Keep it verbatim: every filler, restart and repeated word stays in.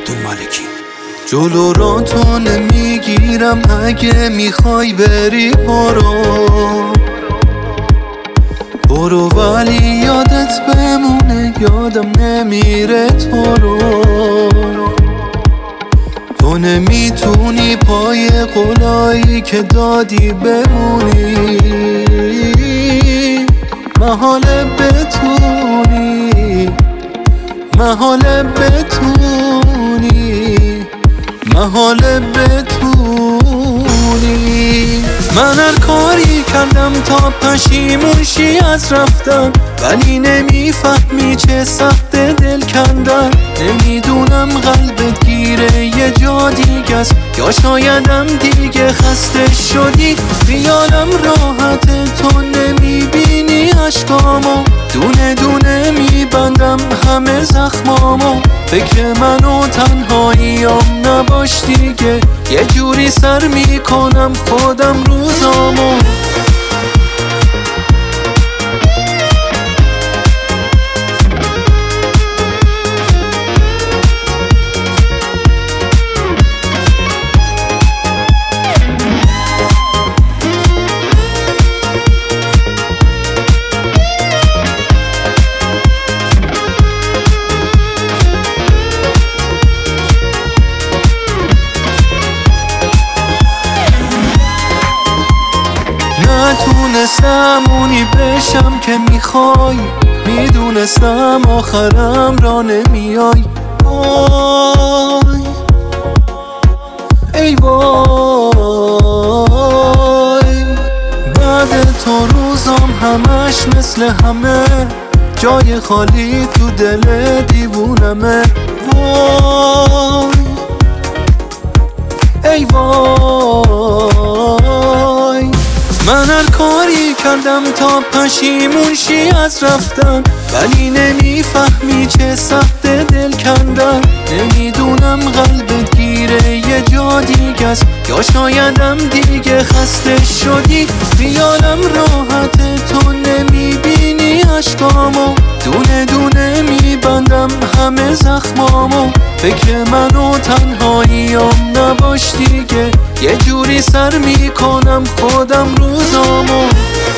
فریدون مالکی. جلو را تو نمیگیرم، اگه میخوای بری برو برو، ولی یادت بمونه یادم نمیره تو رو. تو نمیتونی پای قولایی که دادی بمونی، محاله بتونی محاله بتونی محاله بتونی. من هر کاری کردم تا پشیمون شی از رفتن، ولی نمیفهمی چه سخت دل کندن. نمیدونم قلبت گیره یه جا دیگه است، یا شایدم دیگه خسته شدی. خیالم راحته تو نمیبینی عشقامو، دونه دونه میبندم همه زخمامو. فکر من و تنهاییام نباش دیگه، یه جوری سر میکنم خودم روزامو. نتونستم اونی بشم که میخوای، میدونستم آخرم را نمیای. وای ای وای، بعد تو روزام همش مثل همه، جای خالی تو دل دیوونمه. وای ای وای، من هر کاری کردم تا پشیمون شی از رفتن، ولی نمیفهمی چه سخت دل کندن. نمیدونم قلبت گیره یه جا دیگه است، یا شایدم دیگه خسته شدی. خیالم راحته تو نمیبینی عشقامو، دونه دونه میبندم همه زخمامو. فکر من و تنهاییام نباش دیگه، یه جوری سر میکنم خودم روزامو.